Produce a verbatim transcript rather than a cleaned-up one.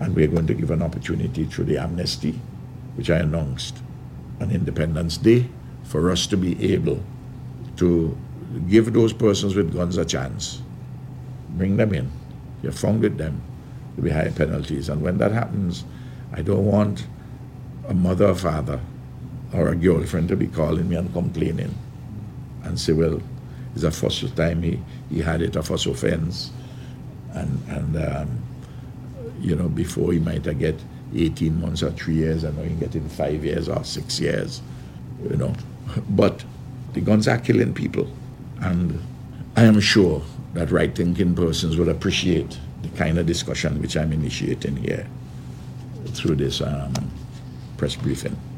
And we're going to give an opportunity through the amnesty, which I announced on Independence Day, for us to be able to give those persons with guns a chance. Bring them in. You're found with them. There'll be high penalties. And when that happens, I don't want a mother or father or a girlfriend to be calling me and complaining and say, well, it's a first time he, he had it, a first offense. And, and um, you know, before he might have get eighteen months or three years, and now he getting five years or six years, you know. But the guns are killing people. And I am sure that right-thinking persons will appreciate the kind of discussion which I'm initiating here through this um, press briefing.